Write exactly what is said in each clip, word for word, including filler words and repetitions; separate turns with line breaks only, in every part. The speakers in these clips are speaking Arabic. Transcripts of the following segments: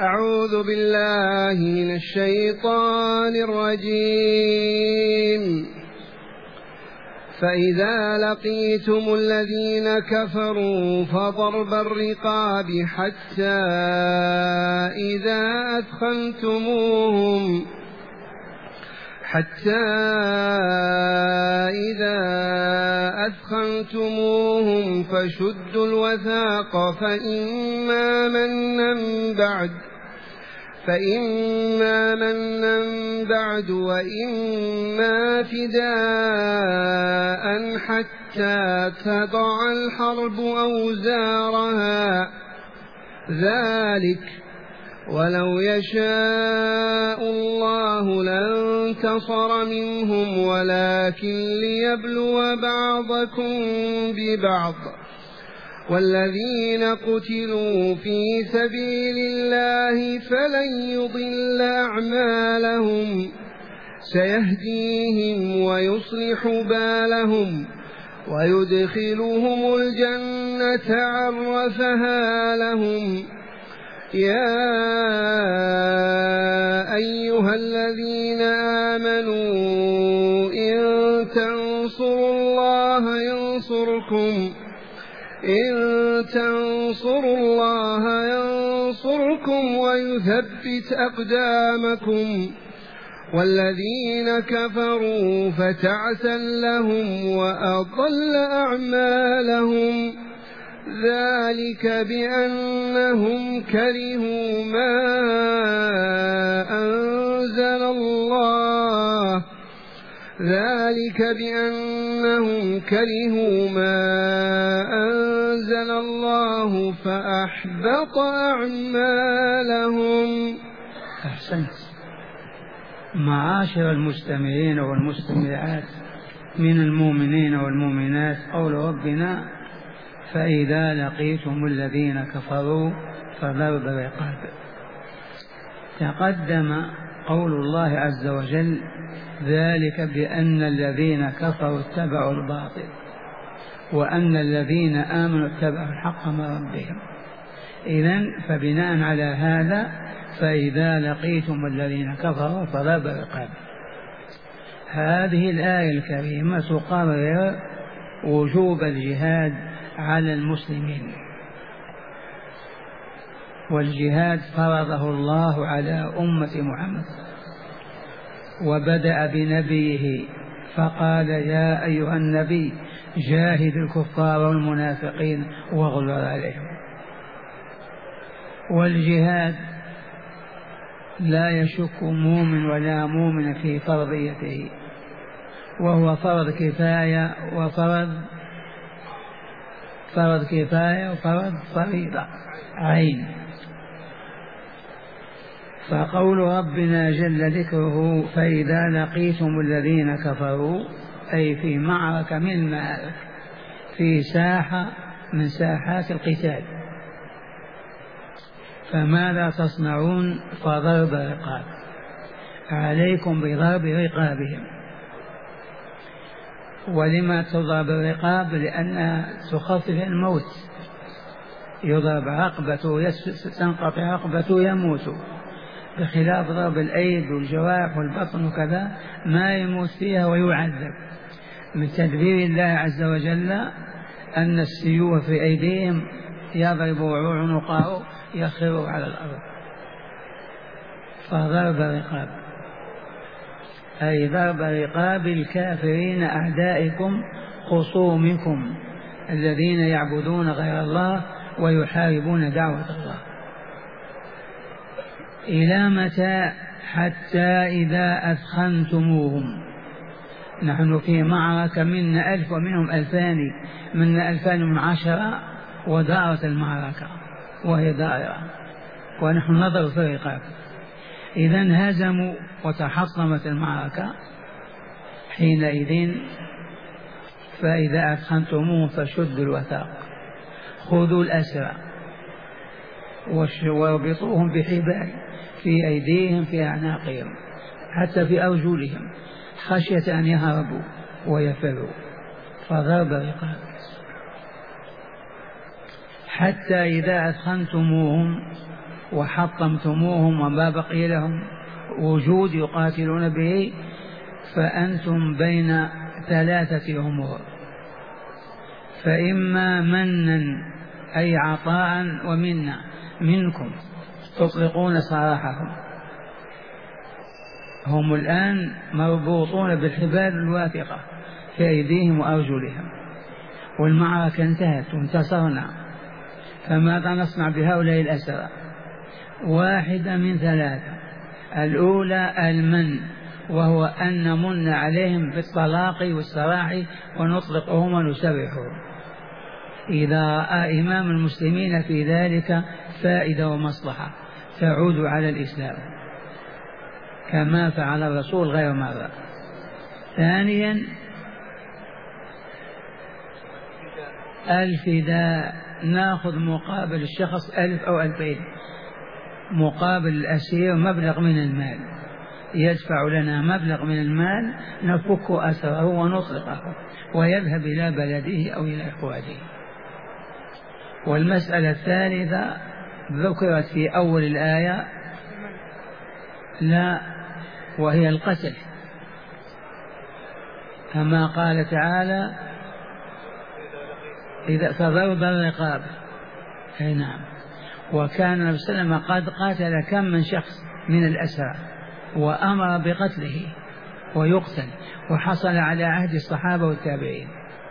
أعوذ بالله من الشيطان الرجيم. فإذا لقيتم الذين كفروا فضرب الرقاب حتى إذا أثخنتموهم حتى إذا أثخنتموهم فشدوا الوثاق فإما منا بعد فإما منا بعد وإما فداء حتى تضع الحرب أوزارها، ذلك ولو يشاء الله لانتصر منهم ولكن ليبلو بعضكم ببعض، والذين قتلوا في سبيل الله فلن يضل أعمالهم سيهديهم ويصلح بالهم ويدخلهم الجنة عرفها لهم. يا أيها الذين آمنوا إن تنصروا الله ينصركم إن تنصروا الله ينصركم ويثبت أقدامكم، والذين كفروا فتعسا لهم وأضل أعمالهم، ذلك بأنهم كرهوا ما أنزل الله ذلك بأنهم كرهوا ما أنزل الله فأحبط أعمالهم.
أحسنت. معاشر المستمعين والمستمعات من المؤمنين والمؤمنات، قول ربنا فإذا لقيتم الذين كفروا فضرب الرقاب. تقدم قول الله عز وجل ذلك بأن الذين كفروا اتبعوا الباطل وأن الذين آمنوا اتبعوا الحق من ربهم. إذن فبناء على هذا فإذا لقيتم الذين كفروا فضرب الرقاب. هذه الآية الكريمة تقرر وجوب الجهاد على المسلمين، والجهاد فرضه الله على أمة محمد، وبدأ بنبيه فقال يا أيها النبي جاهد الكفار والمنافقين واغلظ عليهم. والجهاد لا يشك مؤمن ولا مؤمن في فرضيته، وهو فرض كفاية وفرض فرض كفاية وفرض فريضة عين. فقول ربنا جل ذكره فإذا لقيتم الذين كفروا أي في معركة من المعارك، في ساحة من ساحات القتال، فماذا تصنعون؟ فضرب رقاب، عليكم بضرب رقابهم. ولما تضرب الرقاب؟ لأنها تخفف الموت، يضرب رقبته تنقطع رقبته يموت، بخلاف ضرب الأيد والجوارح والبطن وكذا ما يموت فيها ويعذب. من تدبير الله عز وجل أن السيوف في أيديهم يضرب عنقه يخر على الأرض. فضرب رقاب أي ضرب رقاب الكافرين أعدائكم خصومكم الذين يعبدون غير الله ويحاربون دعوة الله. إلى متى؟ حتى إذا أثخنتموهم. نحن في معركة منا ألف ومنهم ألفان، منا ألفان من عشرة، ودارت المعركة وهي دائرة ونحن نضرب في الرقاب. إذن هزموا وتحطمت المعركة، حينئذ فإذا أثخنتموهم فشدوا الوثاق، خذوا الأسرى واربطوهم بحبال في أيديهم في أعناقهم حتى في أرجلهم خشية أن يهربوا ويفروا. فضرب الرقاب حتى إذا أثخنتموهم وحطمتموهم وما بقي لهم وجود يقاتلون به، فأنتم بين ثلاثة أمور: فإما منا أي عطاء ومنا منكم تطلقون سراحهم، هم الآن مربوطون بالحبال الواثقة في أيديهم وأرجلهم، والمعركة انتهت وانتصرنا، فماذا نصنع بهؤلاء الأسرى؟ واحدة من ثلاثة: الأولى المن، وهو أن نمن عليهم بالطلاق والسراح ونطلقهم ونسرحهم، إذا رأى إمام المسلمين في ذلك فائدة ومصلحة تعود على الإسلام كما فعل الرسول غير مرة. ثانيا الفداء، ناخذ مقابل الشخص ألف أو ألفين، مقابل الأسير مبلغ من المال، يدفع لنا مبلغ من المال نفك أسره ونطلقه ويذهب إلى بلده أو إلى إخوانه. والمسألة الثالثة ذكرت في أول الآية، لا، وهي القتل، كما قال تعالى: إذا فضرب الرقاب. أي نعم. وكان النبي صلى الله عليه وسلم قد قاتل كم من شخص من الأسرى وأمر بقتله ويقتل، وحصل على عهد الصحابة والتابعين.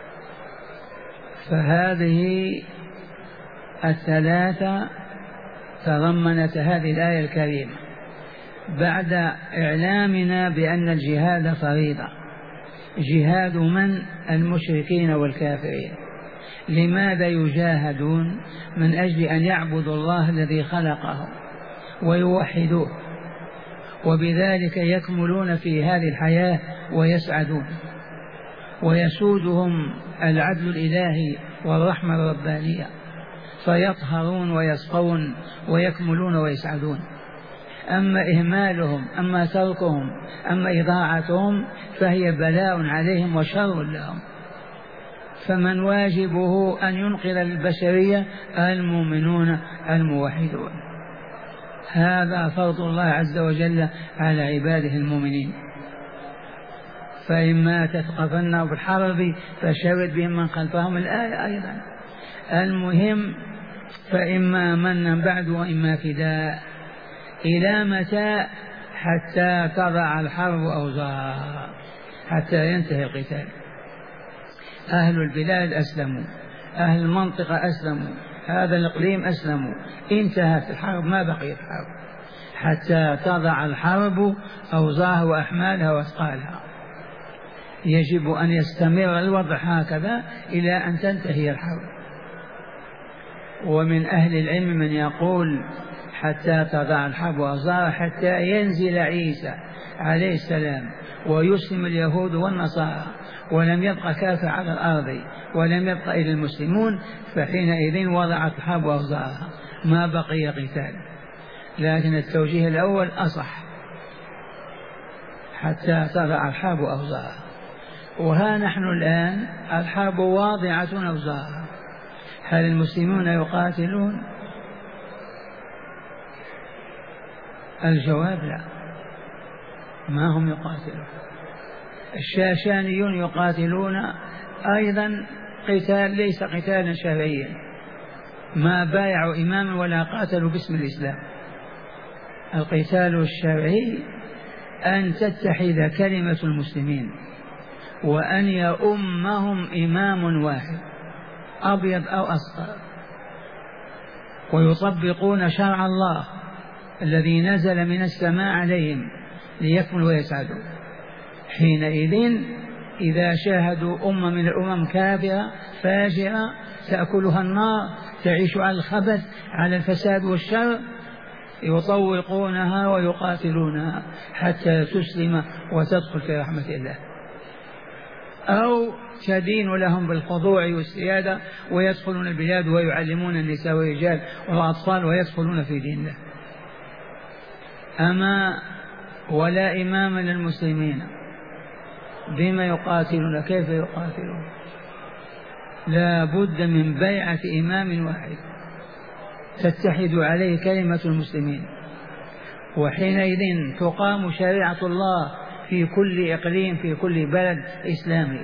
فهذه الثلاثة تضمنت هذه الآية الكريمة بعد إعلامنا بأن الجهاد فريضة. جهاد من؟ المشركين والكافرين. لماذا يجاهدون؟ من أجل أن يعبدوا الله الذي خلقهم ويوحدوه، وبذلك يكملون في هذه الحياة ويسعدون، ويسودهم العدل الإلهي والرحمة الربانية، فيطهرون ويصفون ويكملون ويسعدون. أما إهمالهم، أما تركهم، أما إضاعتهم فهي بلاء عليهم وشر لهم. فمن واجبه أن ينقذ البشرية المؤمنون الموحدون. هذا فرض الله عز وجل على عباده المؤمنين. فإما تثقفنهم في الحرب فشرد بهم من خلفهم، الآية أيضا. المهم فإما منا بعد وإما فداء. إلى متى؟ حتى تضع الحرب أوزارها، حتى ينتهي القتال. أهل البلاد أسلموا، أهل المنطقة أسلموا، هذا الإقليم أسلموا، انتهت الحرب، ما بقيت حرب، حتى تضع الحرب أوزارها وأحمالها وأثقالها. يجب أن يستمر الوضع هكذا إلى أن تنتهي الحرب. ومن أهل العلم من يقول حتى تضع الحرب أوزارها، حتى ينزل عيسى عليه السلام ويسلم اليهود والنصارى ولم يبقى كافر على الأرض ولم يبقى إلا المسلمون، فحينئذ وضعت الحرب أوزارها، ما بقي قتال. لكن التوجيه الأول أصح، حتى تضع الحرب أوزارها. وها نحن الآن الحرب واضعة أوزارها. هل المسلمون يقاتلون؟ الجواب لا، ما هم يقاتلون. الشاشانيون يقاتلون أيضا قتال ليس قتالا شرعيا، ما بايعوا إماما ولا قاتلوا باسم الإسلام. القتال الشرعي أن تتحد كلمة المسلمين وأن يؤمهم إمام واحد أبيض أو أصفر، ويطبقون شرع الله الذي نزل من السماء عليهم ليكملوا ويسعدوا. حينئذ إذا شاهدوا أمة من الأمم كافرة فاجرة تأكلها النار، تعيش على الخبث على الفساد والشر، يطوقونها ويقاتلونها حتى تسلم وتدخل في رحمة الله، أو تدين لهم بالخضوع والسيادة ويدخلون البلاد ويعلمون النساء والرجال والأطفال ويدخلون في دين الله. أما ولا إمام للمسلمين، بما يقاتلون؟ كيف يقاتلون؟ لا بد من بيعة إمام واحد. تتحد عليه كلمة المسلمين، وحينئذ تقام شريعة الله في كل إقليم في كل بلد إسلامي.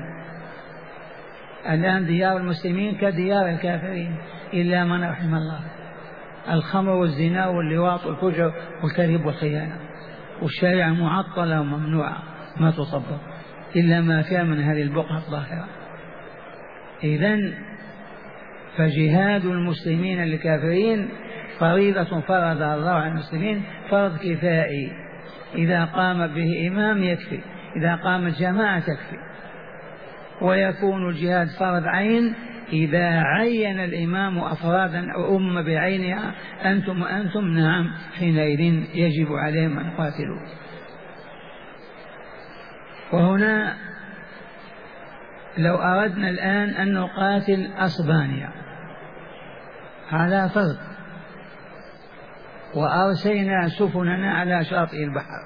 الآن ديار المسلمين كديار الكافرين إلا من رحم الله، الخمر والزنا واللواط والفجر والكذب والخيانة، والشريعة معطلة وممنوعة ما تطبق إلا ما كان من هذه البقعة الظاهرة. إذن فجهاد المسلمين للكافرين فريضة فرضها الله على المسلمين، فرض كفائي، إذا قام به إمام يكفي، إذا قامت جماعة تكفي. ويكون الجهاد فرض عين إذا عين الإمام أفرادا أو أمة بعينها، أنتم وأنتم نعم، حينئذ يجب عليهم أن يقاتلوا. وهنا لو أردنا الآن أن نقاتل أسبانيا هذا فرض، وأرسينا سفننا على شاطئ البحر،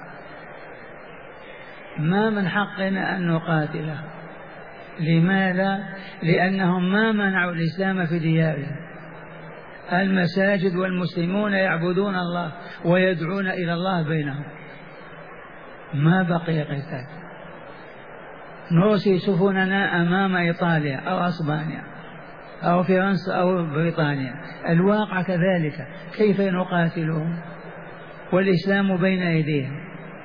ما من حقنا أن نقاتلها. لماذا؟ لأنهم ما منعوا الإسلام في ديارهم، المساجد والمسلمون يعبدون الله ويدعون إلى الله بينهم، ما بقي قتال. نرسي سفننا أمام إيطاليا أو أسبانيا أو فرنسا أو بريطانيا، الواقع كذلك، كيف نقاتلهم والإسلام بين أيديهم؟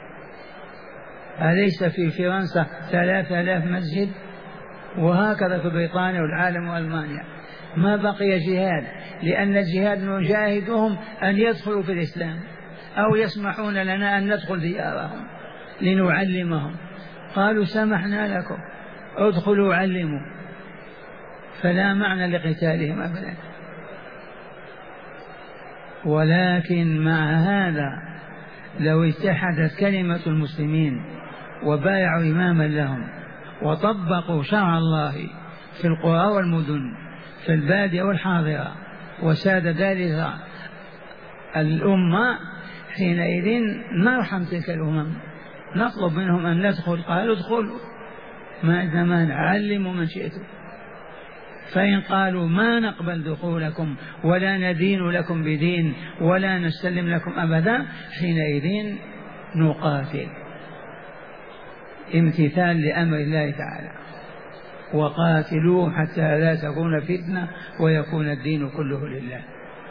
أليس في فرنسا ثلاثة آلاف مسجد؟ وهكذا في بريطانيا والعالم وألمانيا. ما بقي جهاد، لأن الجهاد نجاهدهم أن يدخلوا في الإسلام، أو يسمحون لنا أن ندخل ديارهم لنعلمهم، قالوا سمحنا لكم ادخلوا علموا، فلا معنى لقتالهم أبدا. ولكن مع هذا لو اتحدت كلمة المسلمين وبايعوا إماما لهم وطبقوا شرع الله في القرى والمدن في البادية والحاضرة وساد ذلك الأمة، حينئذ نرحم تلك الأمم، نطلب منهم أن ندخل، قالوا ادخلوا ما عندنا مانع، علموا من شئتم. فإن قالوا ما نقبل دخولكم ولا ندين لكم بدين ولا نسلم لكم أبدا، حينئذ نقاتل امتثال لأمر الله تعالى، وقاتلوهم حتى لا تكون فتنة ويكون الدين كله لله.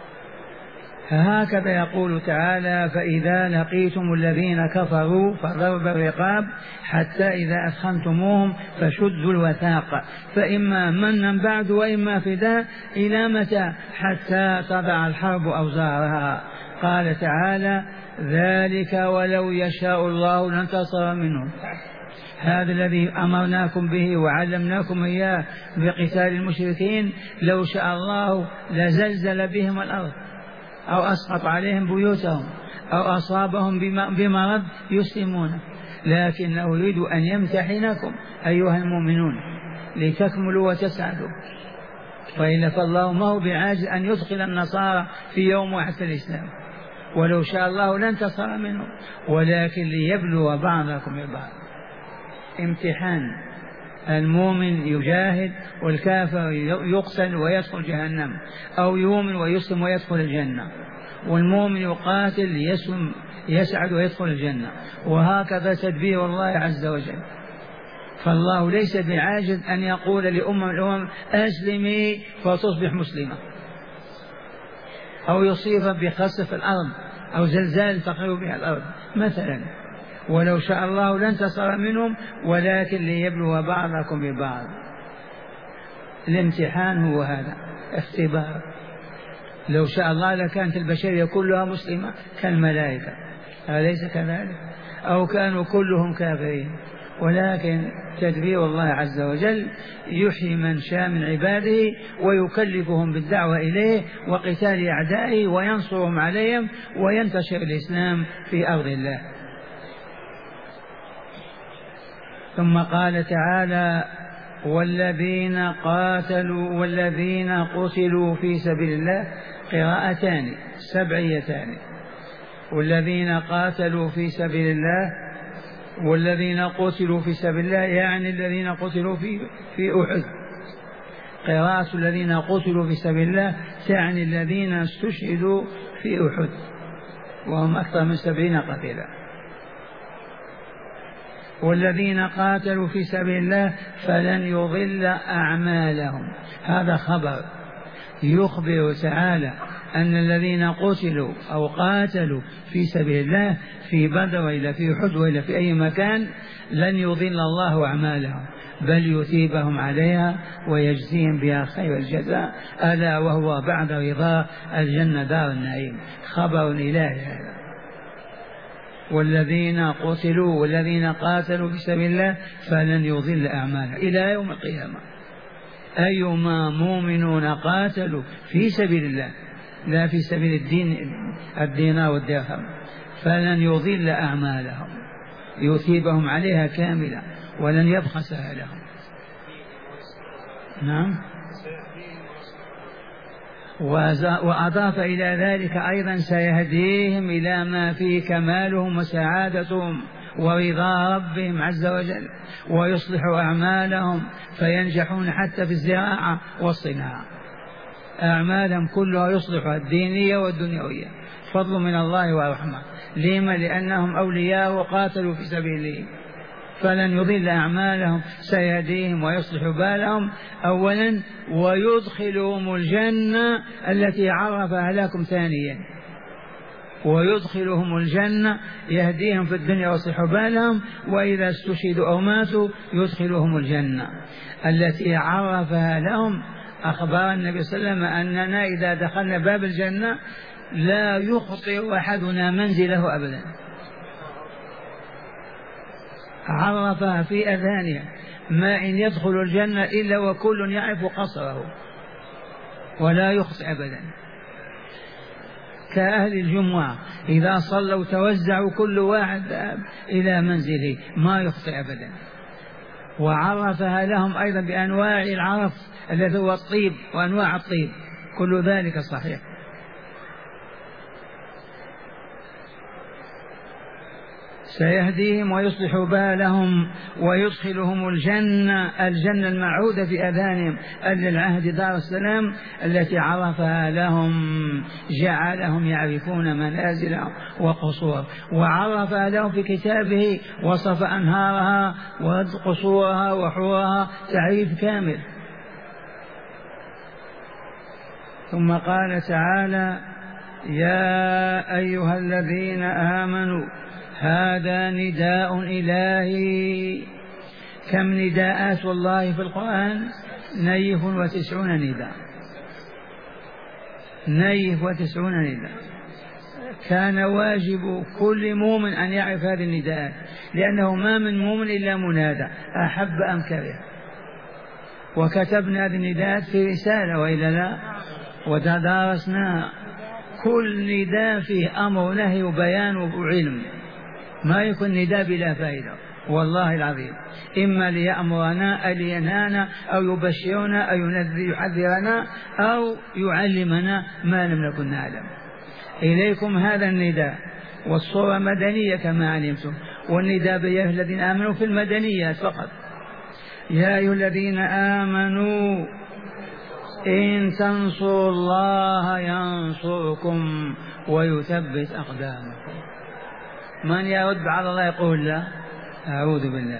فهكذا يقول تعالى: فإذا لقيتم الذين كفروا فضرب الرقاب حتى إذا أثخنتموهم فشدوا الوثاق فإما منا بعد وإما فداء إلى متى حتى تضع الحرب أوزارها. قال تعالى: ذلك ولو يشاء الله لانتصر منهم. هذا الذي أمرناكم به وعلمناكم إياه بقتال المشركين، لو شاء الله لزلزل بهم الأرض أو أسقط عليهم بيوتهم أو أصابهم بمرض يسلمون، لكنه يريد أن يمتحنكم أيها المؤمنون لتكملوا وتسعدوا. وإلا فالله ما هو بعاجز أن يدخل النصارى في يوم واحد في الإسلام، ولو شاء الله لانتصر منهم، ولكن ليبلو بعضكم ببعض. امتحان، المؤمن يجاهد والكافر يقتل ويدخل جهنم، أو يؤمن ويسلم ويدخل الجنة، والمؤمن يقاتل يسلم يسعد ويدخل الجنة، وهكذا تدبير الله عز وجل. فالله ليس بعاجز أن يقول لأمم الأمم أسلمي فتصبح مسلمة، أو يصيب بخسف الأرض أو زلزال تخرب بها الأرض مثلا، ولو شاء الله لانتصر منهم، ولكن ليبلو بعضكم ببعض. الامتحان هو هذا، اختبار. لو شاء الله لكانت البشرية كلها مسلمة كالملائكة، أليس كذلك؟ أو كانوا كلهم كافرين، ولكن تدبير الله عز وجل يحيي من شاء من عباده ويكلفهم بالدعوة إليه وقتال أعدائه وينصرهم عليهم وينتشر الإسلام في أرض الله. ثم قال تعالى: والذين قاتلوا والذين قتلوا في سبيل الله، قراءتان سبعيتان، والذين قاتلوا في سبيل الله والذين قتلوا في سبيل الله، يعني الذين قتلوا في في أحد. قراءة الذين قتلوا في سبيل الله تعني الذين استشهدوا في أحد وهم أكثر من سبعين قتيلا. والذين قاتلوا في سبيل الله فلن يضل أعمالهم. هذا خبر يخبر تعالى أن الذين قتلوا أو قاتلوا في سبيل الله في بدر وإلا في أحد وإلا في أي مكان لن يضل الله أعمالهم، بل يثيبهم عليها ويجزيهم بها خير الجزاء، ألا وهو بعد رضا الجنة دار النعيم. خبر إلهي هذا. والذين قتلوا والذين قاتلوا في سبيل الله فلن يضل أعمالهم إلى يوم القيامة. أيما مؤمنون قاتلوا في سبيل الله لا في سبيل الدين الدينار والدرهم فلن يضل أعمالهم، يثيبهم عليها كاملة ولن يبخسها لهم. نعم. وأضاف إلى ذلك أيضا سيهديهم إلى ما فيه كمالهم وسعادتهم ورضا ربهم عز وجل، ويصلح أعمالهم فينجحون حتى في الزراعة والصناعة. أعمالهم كلها يصلحها الدينية والدنيوية، فضل من الله ورحمة. لما؟ لأنهم أولياء وقاتلوا في سبيله، فلن يضل أعمالهم، سيهديهم ويصلح بالهم أولا، ويدخلهم الجنة التي عرفها لكم ثانيا، ويدخلهم الجنة يهديهم في الدنيا ويصلح بالهم، وإذا استشهدوا أو ماتوا يدخلهم الجنة التي عرفها لهم. أخبر النبي صلى الله عليه وسلم أننا إذا دخلنا باب الجنة لا يخطئ أحدنا منزله أبدا، عرفها في أذهانها، ما إن يدخل الجنة إلا وكل يعرف قصره ولا يخطئ أبدا. كأهل الجمعة إذا صلوا توزعوا كل واحد إلى منزله ما يخطئ أبدا. وعرفها لهم أيضا بأنواع العرف الذي هو الطيب وأنواع الطيب، كل ذلك صحيح. سيهديهم ويصلح بالهم ويدخلهم الجنة، الجنة المعهودة في أذانهم أهل العهد دار السلام التي عرفها لهم، جعلهم يعرفون منازلهم وقصورهم، وعرفها لهم في كتابه، وصف أنهارها وقصورها وحورها تعريف كامل. ثم قال تعالى: يا أيها الذين آمنوا، هذا نداء إلهي. كم نداءات الله في القرآن؟ نيف وتسعون نداء، نيف وتسعون نداء. كان واجب كل مؤمن أن يعرف هذه النداءات، لأنه ما من مؤمن إلا منادى أحب أم كره. وكتبنا هذه النداءات في رسالة وإلا لا، وتدارسناها. كل نداء فيه أمر ونهي وبيان وعلم، ما يكون نداء بلا فائدة والله العظيم، إما ليأمرنا أو لينهانا أو يبشرنا أو يحذرنا أو يعلمنا ما لم نكن نعلم. إليكم هذا النداء، والصورة مدنية كما علمتم، والنداء يا أيها الذين آمنوا في المدنيات فقط. يا أيها الذين آمنوا إن تنصروا الله ينصركم ويثبت أقدامكم. من يرد على الله يقول لا، أعوذ بالله.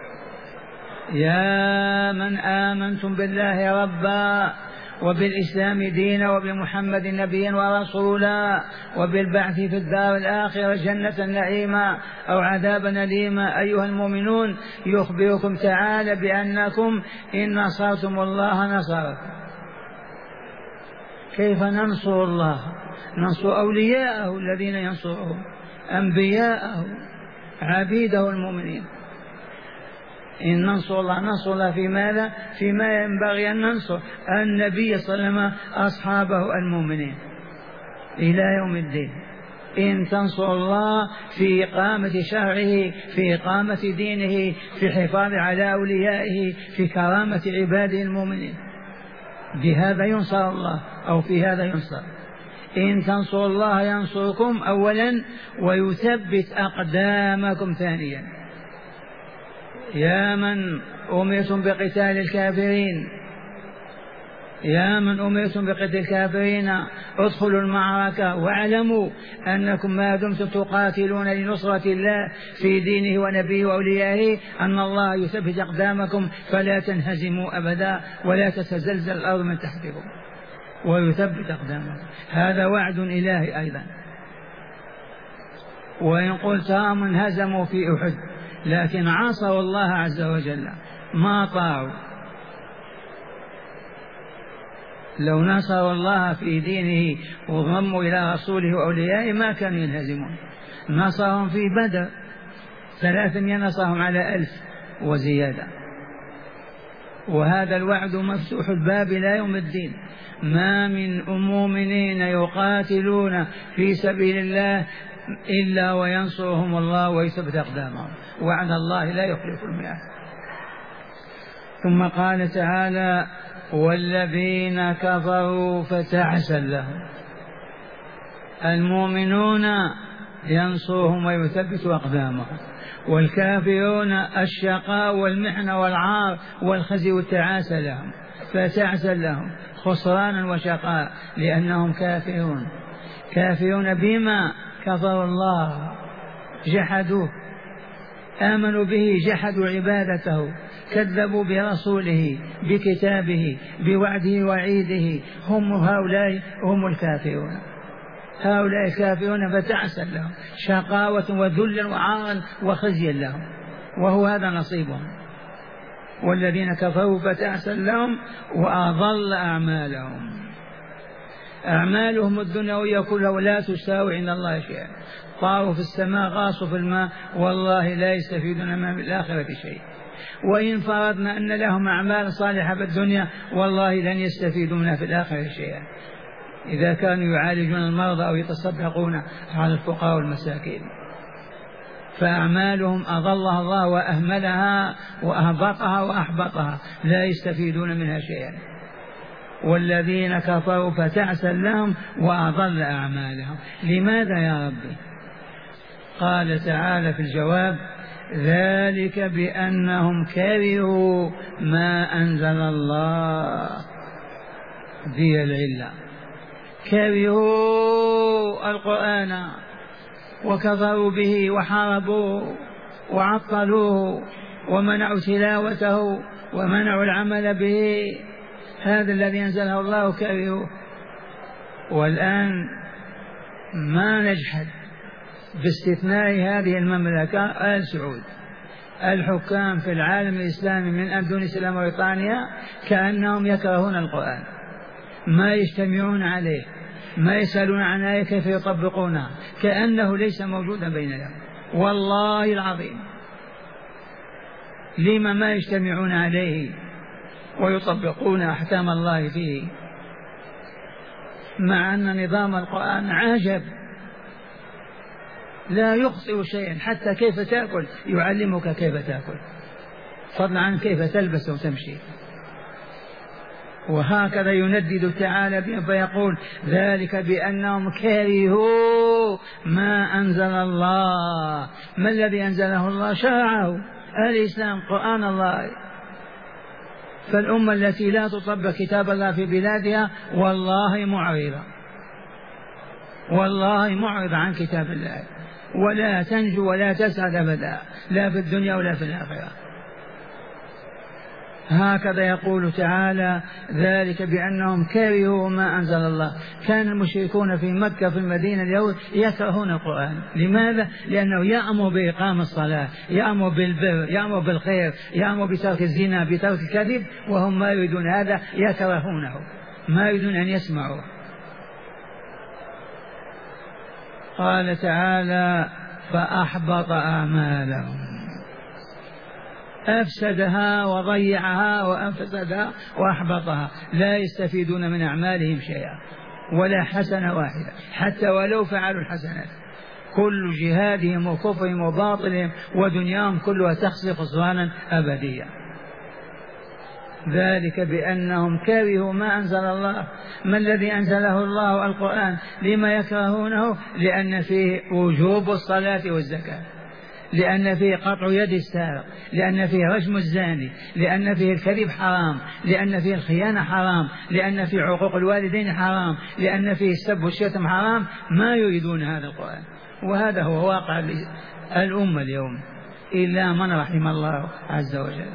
يا من آمنتم بالله ربا وبالإسلام دينا وبمحمد نبيا ورسولا وبالبعث في الدار الآخرة جنة نعيما أو عذابا أليما، أيها المؤمنون يخبركم تعالى بأنكم إن نصرتم الله نصركم. كيف ننصر الله؟ ننصر أولياءه الذين ينصرهم، أنبياءه، عبيده المؤمنين. إن ننصر الله ننصر الله في ماذا؟ فيما ينبغي أن ننصر النبي صلى الله عليه وسلم أصحابه المؤمنين إلى يوم الدين. إن تنصر الله في إقامة شرعه، في إقامة دينه، في الحفاظ على أوليائه، في كرامة عباده المؤمنين، بهذا ينصر الله أو في هذا ينصر. إن تنصروا الله ينصركم أولا ويثبت أقدامكم ثانيا. يا من أمرتم بقتال الكافرين يا من أمرتم بقتل الكافرين ادخلوا المعركة واعلموا أنكم ما دمتم تقاتلون لنصرة الله في دينه ونبيه وأوليائه أن الله يثبت أقدامكم فلا تنهزموا أبدا ولا تتزلزل الأرض من تحتكم ويثبت أقدامكم. هذا وعد إلهي أيضا. وإن قلت هم انهزموا في أحد لكن عصوا الله عز وجل ما طاعوا. لو نصروا الله في دينه وضموا إلى رسوله وأوليائه ما كانوا ينهزمون. نصرهم في بدر ثلاثمائة نصرهم على ألف وزيادة. وهذا الوعد مفتوح الباب إلى يوم الدين. ما من مؤمنين يقاتلون في سبيل الله إلا وينصرهم الله ويثبت أقدامهم. وعد الله لا يخلف الميعاد. ثم قال تعالى والذين كفروا فتعسا لهم. المؤمنون ينصرهم ويثبت أقدامهم، والكافرون الشقاء والمحنة والعار والخزي والتعاسة لهم. فتعسا لهم خسرانا وشقاء لأنهم كافرون. كافرون بما كفروا الله جحدوه، آمنوا به جحدوا عبادته، كذبوا برسوله بكتابه بوعده وعيده. هم هؤلاء هم الكافرون. هؤلاء الكافرون فتعسا لهم شقاوة وذلا وعارا وخزيا لهم، وهو هذا نصيبهم. والذين كفروا فتعسا لهم وأضل أعمالهم. أعمالهم الدنيوية كلها لا تساوي عند الله شيئا. طاروا في السماء غاصوا في الماء والله لا يستفيدون من الآخرة شيء. وإن فرضنا أن لهم أعمال صالحة في الدنيا والله لن يستفيدوا منها في الآخرة شيئا إذا كانوا يعالجون المرضى أو يتصدقون على الفقراء والمساكين. فأعمالهم أضلها الله وأهملها وأهبطها وأحبطها، لا يستفيدون منها شيئا. والذين كفروا فتعسا لهم وأضل أعمالهم. لماذا يا ربي؟ قال تعالى في الجواب ذلك بأنهم كرهوا ما أنزل الله. ذي العلة كرهوا القرآن وكفروا به وحاربوه وعطلوه ومنعوا تلاوته ومنعوا العمل به. هذا الذي أنزله الله كرهوه. والآن ما نجحد باستثناء هذه المملكة آل سعود. الحكام في العالم الإسلامي من أندونيسيا وبريطانيا كأنهم يكرهون القرآن، ما يجتمعون عليه، ما يسألون عن آية كيف يطبقونها، كأنه ليس موجودا بينهم. والله العظيم لما ما يجتمعون عليه ويطبقون أحكام الله فيه، مع أن نظام القرآن عجب لا يخطئ شيئا. حتى كيف تأكل يعلمك كيف تأكل، فضلا عن كيف تلبس وتمشي. وهكذا يندد تعالى بهم فيقول ذلك بأنهم كرهوا ما أنزل الله. ما الذي أنزله الله؟ شرعه الإسلام قرآن الله. فالأمة التي لا تطبق كتاب الله في بلادها والله معرضة، والله معرضة عن كتاب الله، ولا تنجو ولا تسعد أبدا، لا في الدنيا ولا في الآخرة. هكذا يقول تعالى ذلك بأنهم كرهوا ما أنزل الله. كان المشركون في مكة في المدينة اليهود يكرهون القرآن. لماذا؟ لأنه يأمر بإقام الصلاة، يأمر بالبر، يأمر بالخير، يأمر بترك الزنا، بترك الكذب، وهم ما يريدون هذا، يكرهونه، ما يريدون أن يسمعوا. قال تعالى فأحبط أعمالهم، أفسدها وضيعها وأفسدها وأحبطها، لا يستفيدون من أعمالهم شيئا ولا حسنة واحدة، حتى ولو فعلوا الحسنات. كل جهادهم وكفرهم وباطلهم ودنياهم كلها تخسر خسرانا أبديا. ذلك بأنهم كرهوا ما أنزل الله. ما الذي أنزله الله؟ القرآن. لما يكرهونه؟ لأن فيه وجوب الصلاة والزكاة. لأن فيه قطع يد السارق، لأن فيه رجم الزاني، لأن فيه الكذب حرام، لأن فيه الخيانة حرام، لأن فيه عقوق الوالدين حرام، لأن فيه السب والشتم حرام. ما يريدون هذا القرآن، وهذا هو واقع الأمة اليوم إلا من رحم الله عز وجل.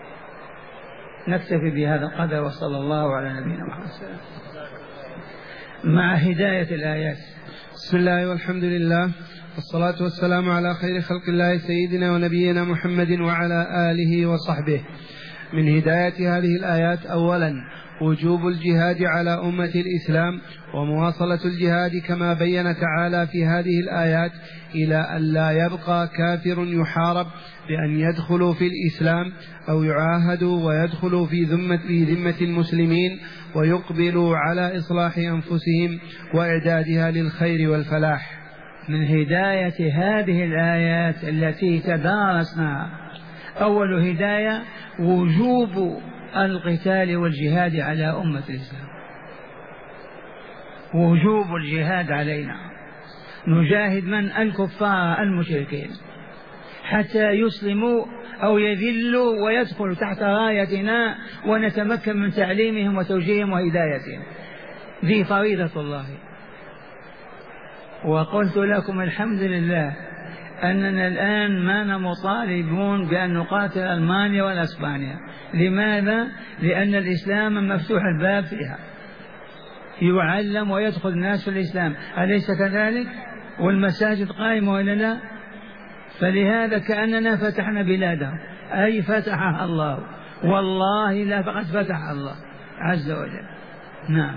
نكتفي بهذا القدر، وصلى الله على نبينا محمد صلى الله عليه وسلم مع هداية الآيات.
بسم الله والحمد لله والصلاة والسلام على خير خلق الله سيدنا ونبينا محمد وعلى آله وصحبه. من هداية هذه الآيات: أولا وجوب الجهاد على أمة الإسلام ومواصلة الجهاد كما بين تعالى في هذه الآيات إلى أن لا يبقى كافر يحارب بأن يدخلوا في الإسلام أو يعاهدوا ويدخلوا في ذمة, في ذمة المسلمين ويقبلوا على إصلاح أنفسهم وإعدادها للخير والفلاح.
من هداية هذه الآيات التي تدارسناها: أول هداية وجوب القتال والجهاد على أمة الإسلام، وجوب الجهاد علينا، نجاهد من الكفار المشركين حتى يسلموا أو يذلوا ويدخلوا تحت رايتنا ونتمكن من تعليمهم وتوجيههم وهدايتهم. ذي فريضة الله. وقلت لكم الحمد لله أننا الآن ما مطالبون بأن نقاتل ألمانيا ولا إسبانيا. لماذا؟ لأن الإسلام مفتوح الباب فيها، يعلم ويدخل الناس في الإسلام، أليس كذلك؟ والمساجد قائمة ولا لا؟ فلهذا كأننا فتحنا بلادهم، أي فتحها الله، والله لا فقد فتح الله عز وجل. نعم.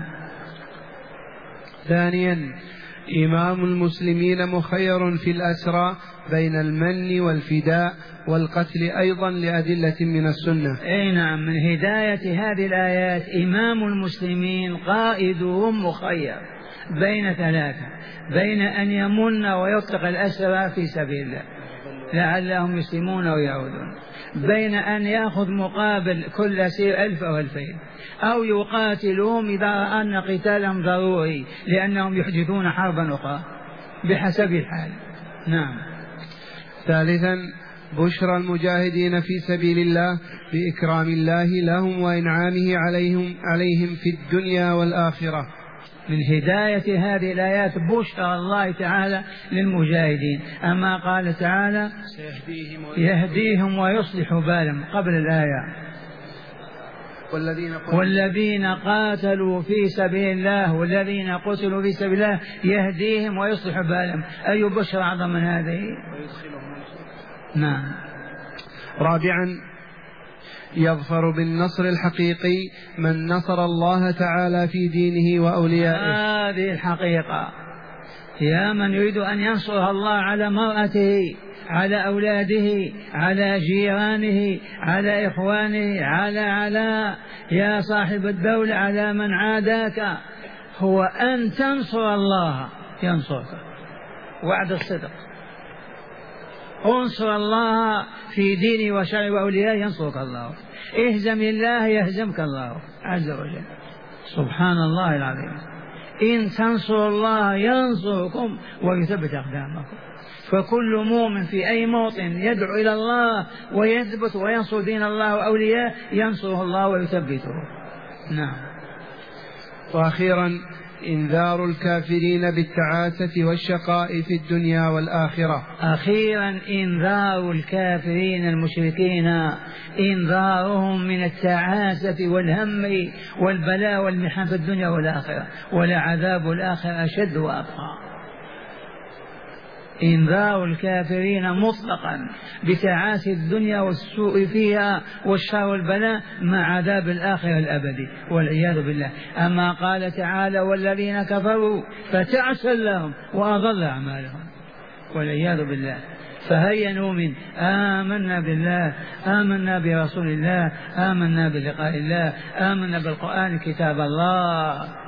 ثانيا إمام المسلمين مخير في الأسرى بين المن والفداء والقتل أيضا لأدلة من السنة.
أي نعم. من هداية هذه الآيات إمام المسلمين قائدهم مخير بين ثلاثة: بين أن يمن ويطلق الأسرى في سبيل الله لعلهم يسلمون ويعودون، بين أن يأخذ مقابل كل أسير ألف أو ألفين، أو يقاتلهم إذا رأى أن قتالهم ضروري لأنهم يحدثون حربا أخرى بحسب الحال. نعم.
ثالثا بشرى المجاهدين في سبيل الله بإكرام الله لهم وإنعامه عليهم, عليهم في الدنيا والآخرة.
من هداية هذه الآيات بشرى الله تعالى للمجاهدين. أما قال تعالى: يهديهم ويصلح بالهم قبل الآية: والذين قاتلوا في سبيل الله والذين قتلوا في سبيل الله يهديهم ويصلح بالهم. أي بشرى أعظم من هذه؟ نعم.
رابعا يظفر بالنصر الحقيقي من نصر الله تعالى في دينه وأوليائه.
هذه الحقيقة. يا من يريد أن ينصر الله على مرأته، على أولاده، على جيرانه، على إخوانه، على على يا صاحب الدولة، على من عاداك، هو أن تنصر الله ينصرك. وعد الصدق: انصر الله في دينه وشرعه وأوليائه ينصرك الله. اهزم الله يهزمك الله عز وجل. سبحان الله العظيم. إن تنصر الله ينصركم ويثبت أقدامكم. فكل مؤمن في أي موطن يدعو إلى الله ويثبت وينصر دين الله وأولياءه ينصره الله ويثبته. نعم.
وأخيرا إنذار الكافرين بالتعاسة والشقاء في الدنيا والآخرة.
أخيرا إنذار الكافرين المشركين، إنذارهم من التعاسة والهم والبلاء والمحن في الدنيا والآخرة، ولعذاب الآخرة أشد وأبقى. إنذار الكافرين مطلقا بتعاسي الدنيا والسوء فيها والشر والبلاء مع عذاب الآخرة الأبدي والعياذ بالله. أما قال تعالى: والذين كفروا فتعسا لهم وأضل أعمالهم والعياذ بالله. فهيا نؤمن: آمنا بالله، آمنا برسول الله، آمنا بلقاء الله، آمنا بالقرآن كتاب الله.